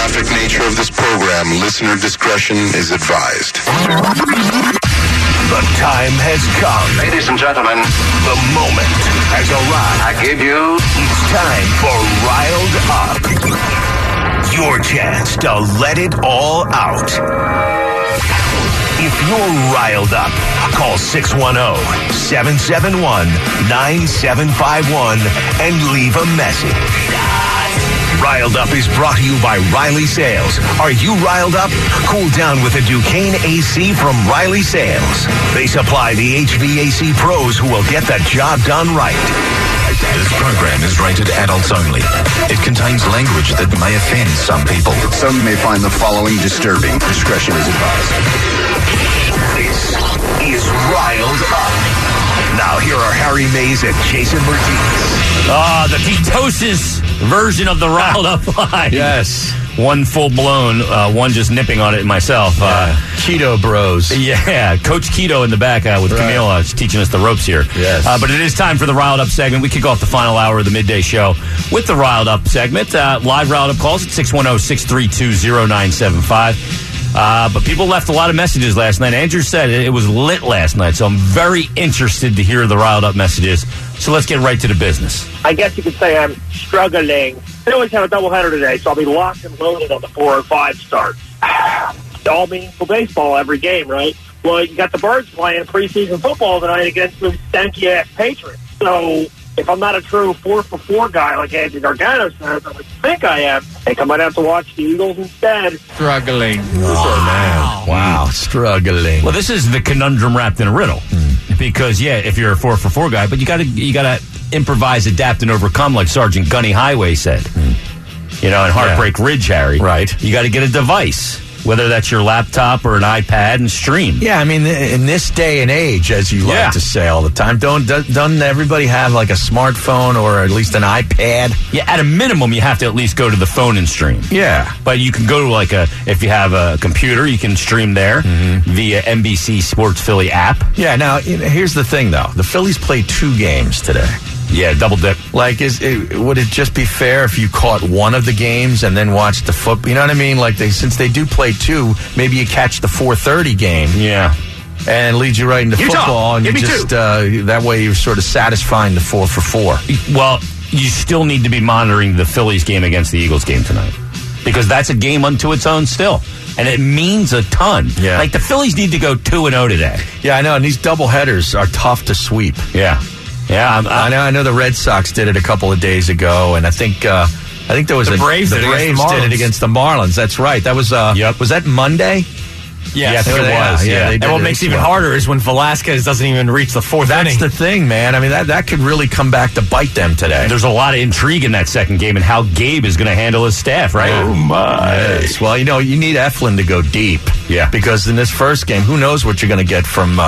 graphic nature of this program, listener discretion is advised. The time has come. Ladies and gentlemen, the moment has arrived. I give you... It's time for Riled Up. Your chance to let it all out. If you're riled up, call 610-771-9751 and leave a message. Riled Up is brought to you by Riley Sales. Are you riled up? Cool down with a Duquesne AC from Riley Sales. They supply the HVAC pros who will get the job done right. This program is rated adults only. It contains language that may offend some people. Some may find the following disturbing. Discretion is advised. This is Riled Up. Now here are Harry Mays and Jason Martinez. The ketosis version of the Riled Up line. Yes. One full-blown, one just nipping on it myself. Keto bros. Yeah, Coach Keto in the back with Camille teaching us the ropes here. Yes. But it is time for the Riled Up segment. We kick off the final hour of the midday show with the Riled Up segment. Live Riled Up calls at 610-632-0975. But people left a lot of messages last night. Andrew said it was lit last night, so I'm very interested to hear the Riled Up messages. So let's get right to the business. I guess you could say I'm struggling. They always have a doubleheader today, so I'll be locked and loaded on the 4 or 5 start. All meaningful baseball every game, right? Well, you got the Birds playing preseason football tonight against the stanky-ass Patriots. So if I'm not a true 4-for-4 guy like Andy Gargano says, I would think I am. I think I might have to watch the Eagles instead. Struggling. Oh, man. Wow, struggling. Well, this is the conundrum wrapped in a riddle. Because, if you're a 4-for-4 guy, but you gotta improvise, adapt, and overcome, like Sergeant Gunny Highway said. You know, in Heartbreak Ridge, Harry. Right. You got to get a device, whether that's your laptop or an iPad, and stream. Yeah, I mean, in this day and age, as you like to say all the time, doesn't everybody have like a smartphone or at least an iPad? Yeah, at a minimum, you have to at least go to the phone and stream. Yeah. But you can go to if you have a computer, you can stream there via NBC Sports Philly app. Yeah, now, here's the thing, though. The Phillies played 2 games today. Yeah, double dip. Like, would it just be fair if you caught one of the games and then watched the football? You know what I mean? Like, since they do play 2, maybe you catch the 4:30 game. Yeah. And lead you right into football, and you just that way you're sort of satisfying the 4-for-4. Well, you still need to be monitoring the Phillies game against the Eagles game tonight, because that's a game unto its own still. And it means a ton. Yeah. Like, the Phillies need to go 2-0 today. Yeah, I know, and these doubleheaders are tough to sweep. Yeah. Yeah, I know the Red Sox did it a couple of days ago, and I think there was the Braves did it against the Marlins. That's right. That was was that Monday? Yes, it was. Yeah. And what makes it even harder is when Velasquez doesn't even reach the 4th inning. That's the thing, man. I mean, that could really come back to bite them today. There's a lot of intrigue in that second game and how Gabe is going to handle his staff, right? Oh, my. Yes. Well, you need Eflin to go deep. Yeah. Because in this first game, who knows what you're going to get from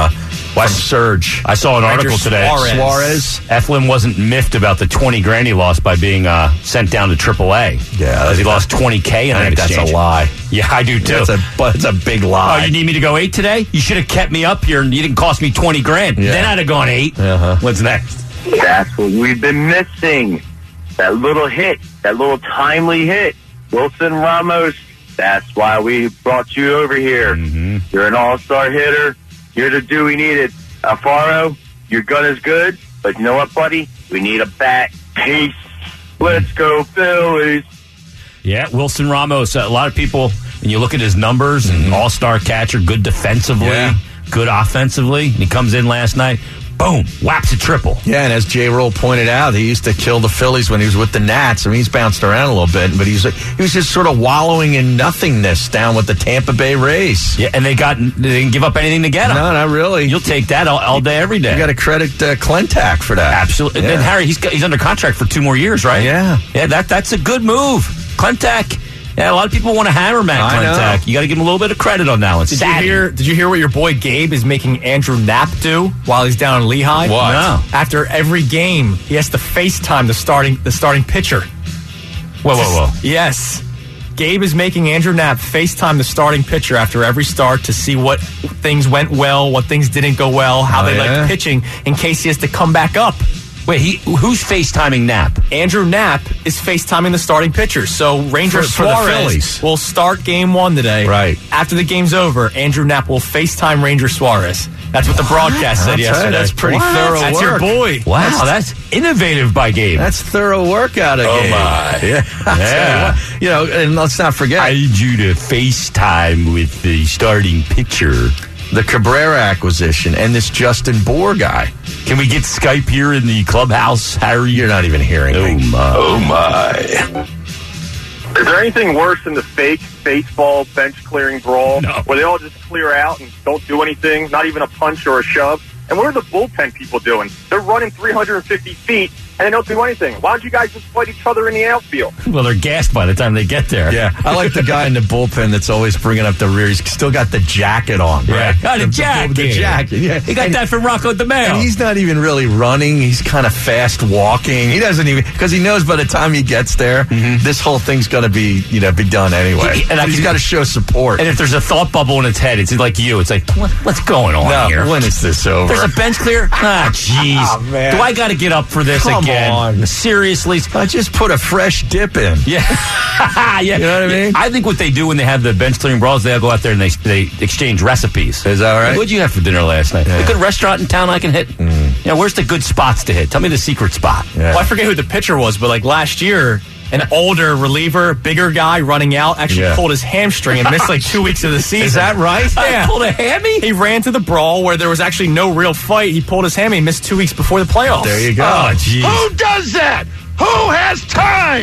Surge. I saw an article today. Suarez. Eflin wasn't miffed about the $20,000 he lost by being sent down to AAA. Yeah. Because he lost $20,000 in that exchange. That's a lie. Yeah, I do too. That's a big lie. Oh, you need me to go 8 today? You should have kept me up here and you didn't cost me $20,000. Yeah. Then I'd have gone 8. What's next? That's what we've been missing. That little hit, that little timely hit. Wilson Ramos, that's why we brought you over here. You're an all-star hitter. You're the dude we needed. Alfaro, your gun is good, but you know what, buddy? We need a bat. Peace. Let's go, Phillies. Yeah, Wilson Ramos. A lot of people, when you look at his numbers, an all-star catcher, good defensively, good offensively. He comes in last night, boom, whaps a triple. Yeah, and as Jay Roll pointed out, he used to kill the Phillies when he was with the Nats. I mean, he's bounced around a little bit, but he was just sort of wallowing in nothingness down with the Tampa Bay Rays. Yeah, and they didn't give up anything to get him. No, not really. You'll take that all day, every day. You got to credit Clentak for that. Absolutely. Yeah. And Harry, he's under contract for 2 more years, right? Yeah. Yeah, that's a good move. Clentak. Yeah, a lot of people want to hammer Matt Clentak. You got to give him a little bit of credit on that one. Did you hear what your boy Gabe is making Andrew Knapp do while he's down in Lehigh? What? No. After every game, he has to FaceTime the starting pitcher. Whoa. Yes. Gabe is making Andrew Knapp FaceTime the starting pitcher after every start to see what things went well, what things didn't go well, how they liked pitching, in case he has to come back up. Wait, who's FaceTiming Knapp? Andrew Knapp is FaceTiming the starting pitchers. So Ranger For the Phillies. Suarez will start game 1 today. Right. After the game's over, Andrew Knapp will FaceTime Ranger Suarez. That's what the broadcast said yesterday. That's pretty thorough That's work. your boy. Wow, that's innovative by Gabe. That's thorough work out of Gabe. my. Yeah. Yeah. You know, and let's not forget. I need you to FaceTime with the starting pitcher. The Cabrera acquisition and this Justin Bohr guy. Can we get Skype here in the clubhouse, Harry? You're not even hearing me. Oh, my. Is there anything worse than the fake baseball bench clearing brawl where they all just clear out and don't do anything, not even a punch or a shove? And what are the bullpen people doing? They're running 350 feet and they don't do anything. Why don't you guys just fight each other in the outfield? Well, they're gassed by the time they get there. Yeah, I like the guy in the bullpen that's always bringing up the rear. He's still got the jacket on, right? Got the jacket. The jacket, yeah. He got that from Rocco DeMeo. And he's not even really running. He's kind of fast walking. He doesn't even, because he knows by the time he gets there, this whole thing's going to be, be done anyway. And he's got to show support. And if there's a thought bubble in its head, it's like you. It's like, what's going on here? When is this over? There's a bench clear? Ah, jeez. Oh, man. Do I got to get up for this Come again? on. Seriously? I just put a fresh dip in. Yeah. Yeah. You know what I mean? I think what they do when they have the bench clearing brawls, they'll go out there and they exchange recipes. Is that right? What'd you have for dinner last night? A good restaurant in town I can hit? Where's the good spots to hit? Tell me the secret spot. Yeah. Well, I forget who the pitcher was, but like last year, an older reliever, bigger guy running out actually pulled his hamstring and missed like 2 weeks of the season. Is that right? Yeah. Pulled a hammy? He ran to the brawl where there was actually no real fight. He pulled his hammy and missed 2 weeks before the playoffs. There you go. Oh, jeez. Who does that? Who has time?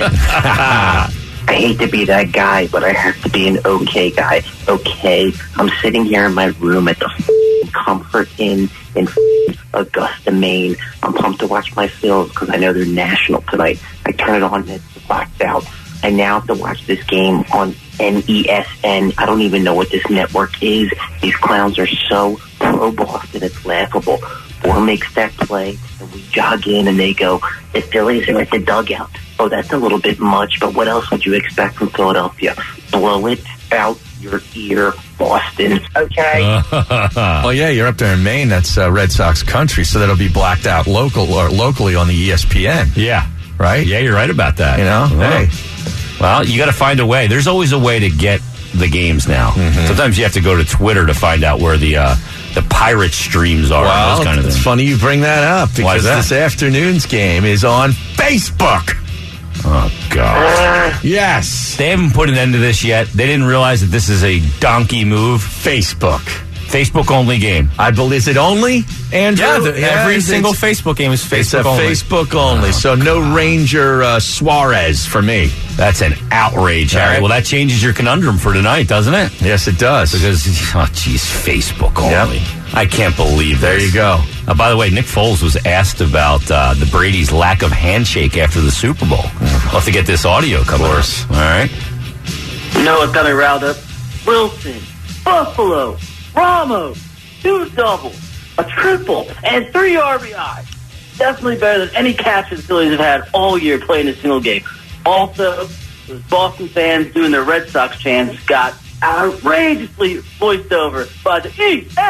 I hate to be that guy, but I have to be an okay guy. Okay, I'm sitting here in my room at the Comfort Inn in Augusta, Maine. I'm pumped to watch my Phils because I know they're national tonight. I turn it on and it's blacked out. I now have to watch this game on NESN. I don't even know what this network is. These clowns are so pro-Boston, it's laughable. Bohr makes that play, and we jog in, and they go, the Phillies are at the dugout. Oh, that's a little bit much, but what else would you expect from Philadelphia? Blow it out your ear, Boston. Okay? Well, yeah, you're up there in Maine. That's Red Sox country, so that'll be blacked out locally on the ESPN. Yeah. Right? Yeah, you're right about that. Hey. Well, you got to find a way. There's always a way to get the games now. Sometimes you have to go to Twitter to find out where the pirate streams are. Well, and those kind of it's things. funny you bring that up because this afternoon's game is on Facebook. Oh, God. Yes. They haven't put an end to this yet. They didn't realize that this is a donkey move. Facebook. Facebook only game. I believe, is it only, Andrew? Every single Facebook game is Facebook only. It's a Facebook only, so no Ranger Suarez for me. That's an outrage, Harry. Right. Well, that changes your conundrum for tonight, doesn't it? Yes, it does. Because, Facebook only. Yep. I can't believe There this. you go. By the way, Nick Foles was asked about the Brady's lack of handshake after the Super Bowl. We'll have to get this audio coming. Of course. All right. You know what got me riled up? Wilson, Buffalo, Ramos, 2 doubles, a triple, and 3 RBI. Definitely better than any catch the Phillies have had all year playing a single game. Also, those Boston fans doing their Red Sox chants got outrageously voiced over by the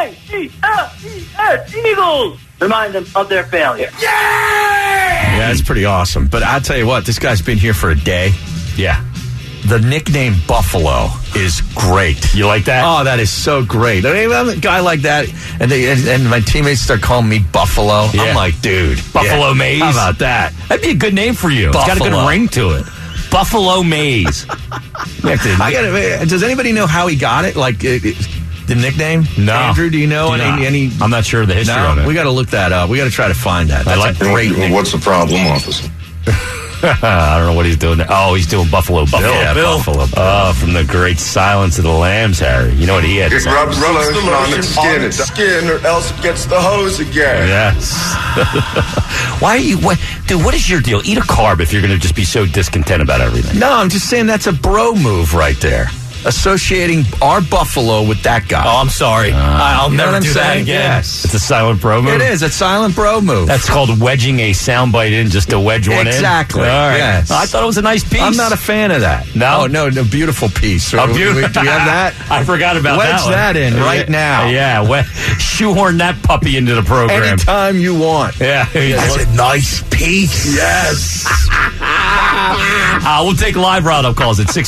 E-A-G-L-E-S Eagles. Remind them of their failure. Yeah, it's pretty awesome. But I'll tell you what, this guy's been here for a day. Yeah. The nickname Buffalo is great. You like that? Oh, that is so great. I mean, I'm a guy like that, and my teammates start calling me Buffalo. Yeah. I'm like, dude. Buffalo Maze. How about that? That'd be a good name for you. Buffalo. It's got a good ring to it. Buffalo Maze. Does anybody know how he got it? Like the nickname? No. Andrew, do you know any? I'm not sure of the history on it. We got to look that up. We got to try to find that. That's a great nickname. What's the problem, officer? I don't know what he's doing there. Oh, he's doing Buffalo Bill. Yeah, Buffalo Bill. Oh, from the great Silence of the Lambs, Harry. You know what he had to It say? rubs the lotion on its skin, or else it gets the hose again. Yes. Why are you... Dude, what is your deal? Eat a carb if you're going to just be so discontent about everything. No, I'm just saying that's a bro move right there. associating our Buffalo with that guy. Oh, I'm sorry. I'll never do that again. Yes. It's a silent bro move. It is a silent bro move. That's called wedging a soundbite in just to wedge one in. Exactly. All right. Yes. I thought it was a nice piece. I'm not a fan of that. No? Oh, no, beautiful piece. A beautiful. Do we have that? I forgot about Wedge that one. that in right now. Yeah. Shoehorn that puppy into the program. Anytime you want. Yeah. That's a nice piece. Yes. We'll take live roundup calls at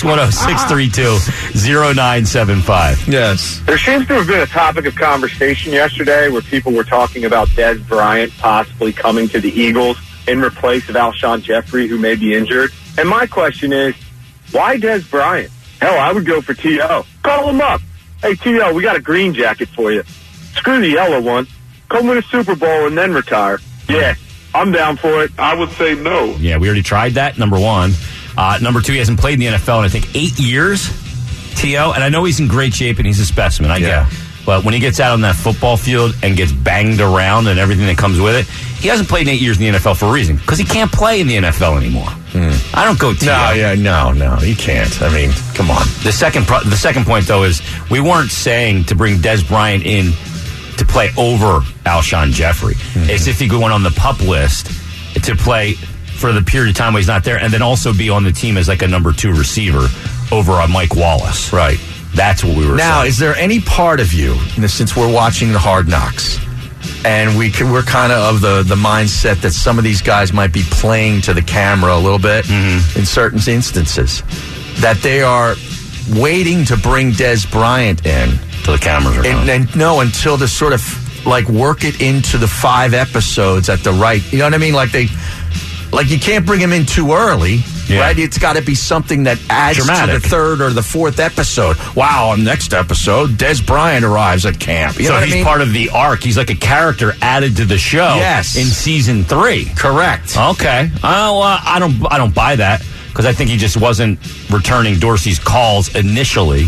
610-632-0975. Yes. There seems to have been a topic of conversation yesterday where people were talking about Dez Bryant possibly coming to the Eagles in replace of Alshon Jeffrey, who may be injured. And my question is, why Dez Bryant? Hell, I would go for T.O. Call him up. Hey, T.O., we got a green jacket for you. Screw the yellow one. Come win a Super Bowl and then retire. Yeah, I'm down for it. I would say no. Yeah, we already tried that, number one. Number two, he hasn't played in the NFL in, I think, 8 years, T.O., and I know he's in great shape and he's a specimen, I get it. But when he gets out on that football field and gets banged around and everything that comes with it, he hasn't played in 8 years in the NFL for a reason, because he can't play in the NFL anymore. I don't go T.O. No, he can't. I mean, come on. The second point, though, is we weren't saying to bring Dez Bryant in to play over Alshon Jeffrey. It's if he went on the PUP list to play for the period of time where he's not there, and then also be on the team as like a number 2 receiver over on Mike Wallace. Right. That's what we were saying. Now, is there any part of you, since we're watching the Hard Knocks, and we're kind of the mindset that some of these guys might be playing to the camera a little bit in certain instances, that they are waiting to bring Dez Bryant in to the cameras, until to sort of like work it into the 5 episodes at the right. You know what I mean? Like you can't bring him in too early. Yeah. Right? It's got to be something that adds dramatic to the 3rd or the 4th episode. Wow, on next episode, Dez Bryant arrives at camp. You know what he's I mean? part of the arc. He's like a character added to the show. Yes. In season 3. Correct. Okay. I don't buy that, because I think he just wasn't returning Dorsey's calls initially.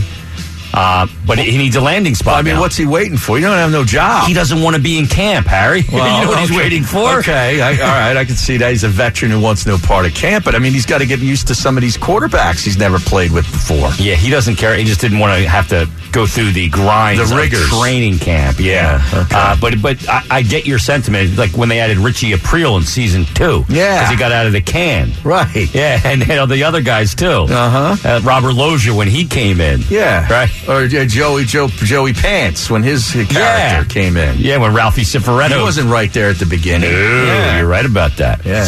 But he needs a landing spot. I mean, what's he waiting for? You don't have no job. He doesn't want to be in camp, Harry. Well, you know what he's waiting for? Okay, all right. I can see that he's a veteran who wants no part of camp. But I mean, he's got to get used to some of these quarterbacks he's never played with before. Yeah, he doesn't care. He just didn't want to have to go through the grind, the rigors, training camp. Yeah. Okay. But I get your sentiment. Like when they added Richie Aprile in season 2. Yeah, because he got out of the can. Right. Yeah, and the other guys too. Robert Loggia when he came in. Yeah. Right. Or Joey Pants when his character came in. Yeah, when Ralphie Cifaretto. He wasn't right there at the beginning. No, you're right about that. Yeah.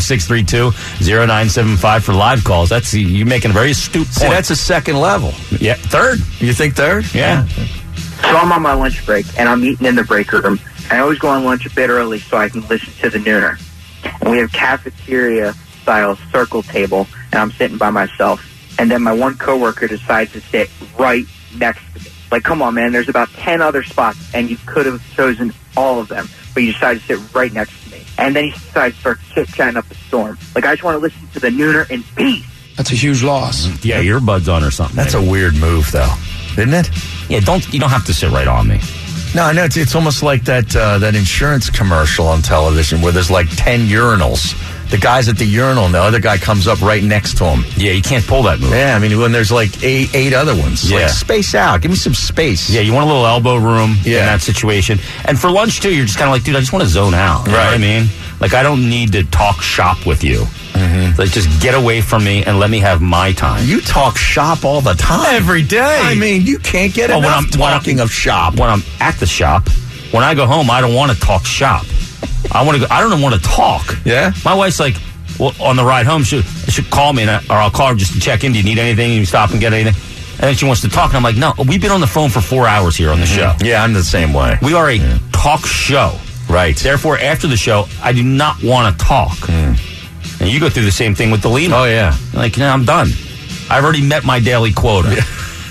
610-632-0975 for live calls. That's you making a very astute point. See, that's a second level. Yeah, 3rd. You think 3rd? Yeah. So I'm on my lunch break, and I'm eating in the break room. I always go on lunch a bit early so I can listen to the Nooner. And we have cafeteria-style circle table, and I'm sitting by myself. And then my one coworker decides to sit right next to me. Like, come on, man, there's about 10 other spots, and you could have chosen all of them, but you decided to sit right next to me. And then he decides to start chit-chatting up a storm. Like, I just want to listen to the Nooner in peace. That's a huge loss. Yeah, earbuds on or something. That's a weird move, though, isn't it? Yeah, you don't have to sit right on me. No, I know. It's almost like that insurance commercial on television where there's like 10 urinals. The guy's at the urinal and the other guy comes up right next to him. Yeah, you can't pull that move. Yeah, I mean, when there's like eight other ones. Yeah. Like, space out. Give me some space. Yeah, you want a little elbow room in that situation. And for lunch, too, you're just kind of like, dude, I just want to zone out. You know what I mean? Like, I don't need to talk shop with you. Like, just get away from me and let me have my time. You talk shop all the time. Every day. I mean, you can't get enough talking of shop. When I'm at the shop, when I go home, I don't want to talk shop. I don't want to talk. Yeah? My wife's like, well, on the ride home, she should call me, or I'll call her just to check in. Do you need anything? You stop and get anything? And then she wants to talk, and I'm like, no, we've been on the phone for 4 hours here on the show. Yeah, I'm the same way. We are a talk show. Right. Therefore, after the show, I do not want to talk. And you go through the same thing with the Lima. Oh, yeah. You're like, I'm done. I've already met my daily quota. Yeah.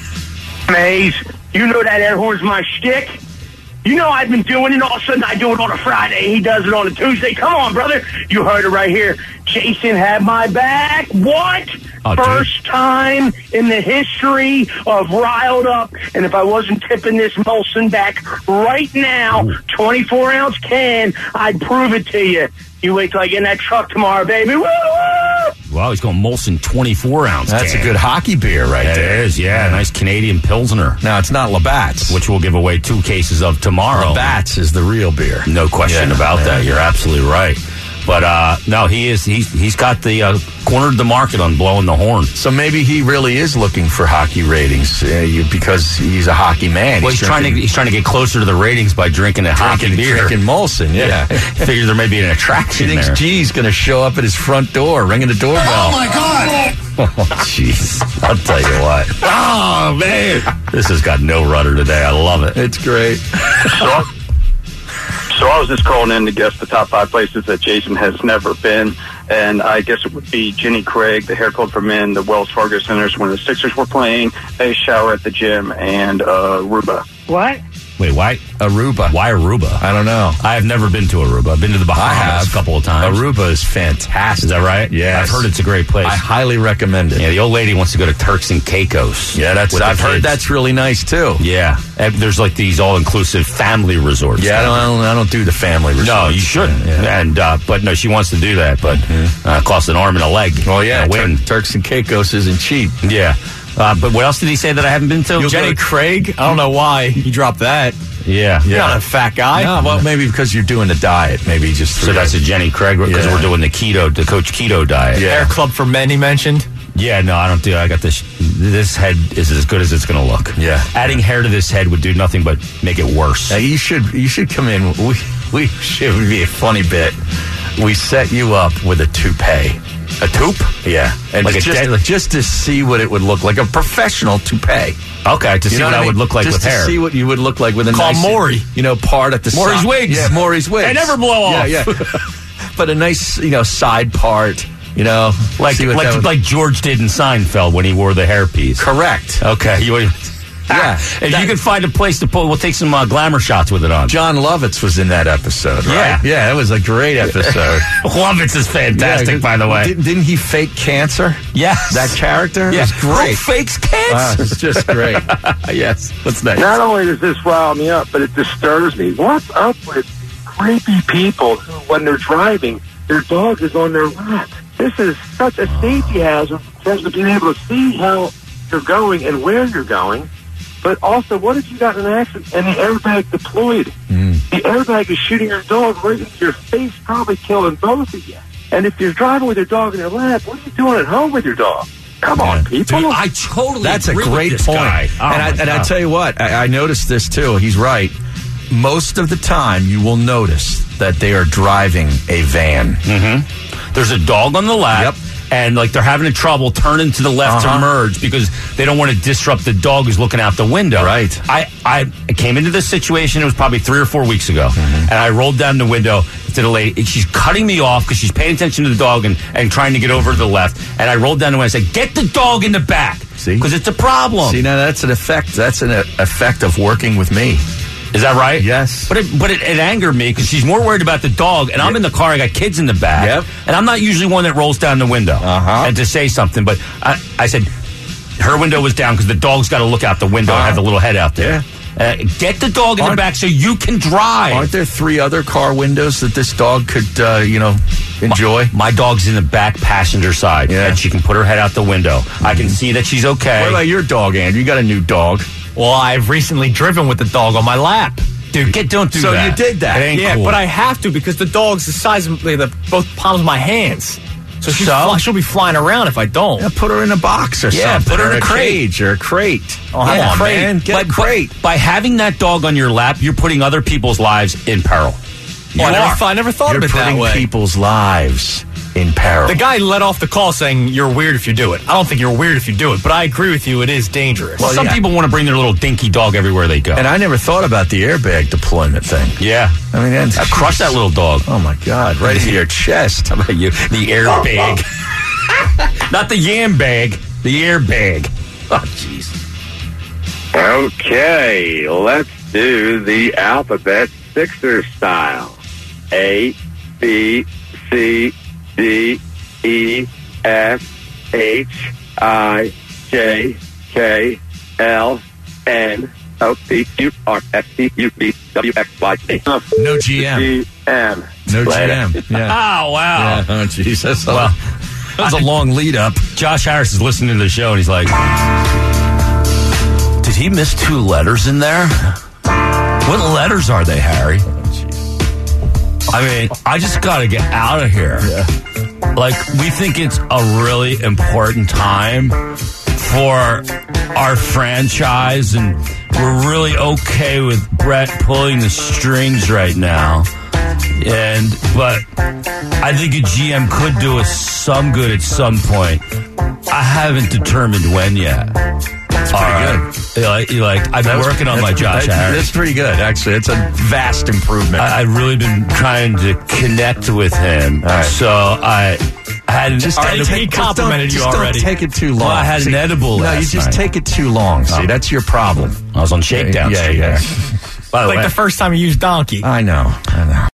Maze, you know that air horn's my shtick. You know I've been doing it. All of a sudden, I do it on a Friday. He does it on a Tuesday. Come on, brother. You heard it right here. Jason had my back. What? First time in the history of Riled Up. And if I wasn't tipping this Molson back right now, 24-ounce can, I'd prove it to you. You wait till I get in that truck tomorrow, baby. Woo! Well, he's going Molson 24-ounce. That's can. a good hockey beer right there. It is, yeah. Nice Canadian Pilsner. Now, it's not Labatt's. Which we'll give away 2 cases of tomorrow. Labatt's is the real beer. No question about that. You're absolutely right. But, no, he's got the cornered the market on blowing the horn. So maybe he really is looking for hockey ratings because he's a hockey man. Well, he's trying to get closer to the ratings by drinking hockey beer. Drinking Molson, yeah. Figure there may be an attraction there. He thinks G's going to show up at his front door, ringing the doorbell. Oh, my God! Oh, jeez. I'll tell you what. Oh, man. This has got no rudder today. I love it. It's great. So I was just calling in to guess the top 5 places that Jason has never been, and I guess it would be Jenny Craig, the Hair Club for Men, the Wells Fargo Centers when the Sixers were playing, a shower at the gym, and Aruba. What? Wait, why Aruba? Why Aruba? I don't know. I have never been to Aruba. I've been to the Bahamas a couple of times. Aruba is fantastic. Is that right? Yeah. I've heard it's a great place. I highly recommend it. Yeah, the old lady wants to go to Turks and Caicos. Yeah, I've heard that's really nice too. Yeah. And there's like these all-inclusive family resorts. Yeah, I don't do the family resorts. No, you shouldn't. Yeah. And but no, she wants to do that, but costs an arm and a leg. Oh yeah, Turks and Caicos isn't cheap. Yeah. But what else did he say that I haven't been to? Jenny Craig? I don't know why he dropped that. Yeah. You're not a fat guy. No, well, maybe because you're doing the diet. Maybe just so that's a Jenny Craig because we're doing the Coach Keto diet. Yeah. Hair Club for Men, he mentioned. Yeah, no, I don't do. I got this. This head is as good as it's going to look. Yeah. Adding hair to this head would do nothing but make it worse. You should come in. We should be a funny bit. We set you up with a toupee. A toupee? Yeah. And like just to see what it would look like. A professional toupee. Okay, to see what I would look like with hair. Just to see what you would look like with a nice... Call Maury. Part at the side. Maury's wigs. Yeah, Maury's wigs. They never blow off. Yeah. But a nice, side part, like George did in Seinfeld when he wore the hairpiece. Correct. Okay. Yeah. If you could find a place to put, we'll take some glamour shots with it on. John Lovitz was in that episode, right? Yeah, it was a great episode. Lovitz is fantastic, by the way. Didn't he fake cancer? Yes. That character? Yeah. It was great. Who fakes cancer? It's just great. Yes. What's next? Not only does this rile me up, but it disturbs me. What's up with creepy people who, when they're driving, their dog is on their lap? This is such a safety hazard in terms of being able to see how you're going and where you're going. But also, what if you got in an accident and the airbag deployed? The airbag is shooting your dog right into your face, probably killing both of you. And if you're driving with your dog in your lap, what are you doing at home with your dog? Come on, people. Dude, I totally That's agree a great with this point. Guy. And I tell you what, I noticed this too. He's right. Most of the time, you will notice that they are driving a van. Mm-hmm. There's a dog on the lap. Yep. And like they're having trouble turning to the left to merge because they don't want to disrupt the dog who's looking out the window. Right. I came into this situation, it was probably 3 or 4 weeks ago, and I rolled down the window to the lady. She's cutting me off because she's paying attention to the dog and trying to get over to the left. And I rolled down the window and I said, get the dog in the back. See? Because it's a problem. See, now that's an effect. That's an effect of working with me. Is that right? Yes. But it angered me because she's more worried about the dog, and I'm in the car, I got kids in the back, and I'm not usually one that rolls down the window and to say something, but I said her window was down because the dog's got to look out the window and have the little head out there. Get the dog in the back so you can drive. Aren't there 3 other car windows that this dog could, enjoy? My dog's in the back passenger side, and she can put her head out the window. I can see that she's okay. What about your dog, Andrew? You got a new dog. Well, I've recently driven with the dog on my lap. Dude, don't do that. So you did that. It ain't cool. But I have to because the dog's the size of both palms of my hands. So she'll be flying around if I don't. Yeah, put her in a box or something. Put her in a cage or a crate. Oh, man. Get a crate. By having that dog on your lap, you're putting other people's lives in peril. I never thought of it that way. You're putting people's lives in peril. The guy let off the call saying you're weird if you do it. I don't think you're weird if you do it, but I agree with you. It is dangerous. Well, some people want to bring their little dinky dog everywhere they go. And I never thought about the airbag deployment thing. Yeah. I mean, I crushed that little dog. Oh, my God. Right into your chest. How about you? The airbag. Not the yam bag. The airbag. Oh, jeez. Okay, let's do the alphabet Sixer style. A, B, C, D, E, F, H, I, J, K, L, N, O, P, Q, R, S, T, U, V, W, X, Y, Z. No GM. GM. No GM. Yeah. Oh, wow. Yeah. Oh, Jesus. Well, That was a long lead up. Josh Harris is listening to the show, and he's like, did he miss 2 letters in there? What letters are they, Harry? I mean, I just got to get out of here. Yeah. Like, we think it's a really important time for our franchise, and we're really okay with Brett pulling the strings right now. But I think a GM could do us some good at some point. I haven't determined when yet. That's pretty good. I've been working on my Josh Harris. That's pretty good, actually. It's a vast improvement. I've really been trying to connect with him. All right. So I had an He complimented you already. Don't take it too long. Well, I had an edible last No, you just night. take it too long. See, that's your problem. I was on Shakedown Street. Yeah. By the way, Like the first time you used donkey. I know.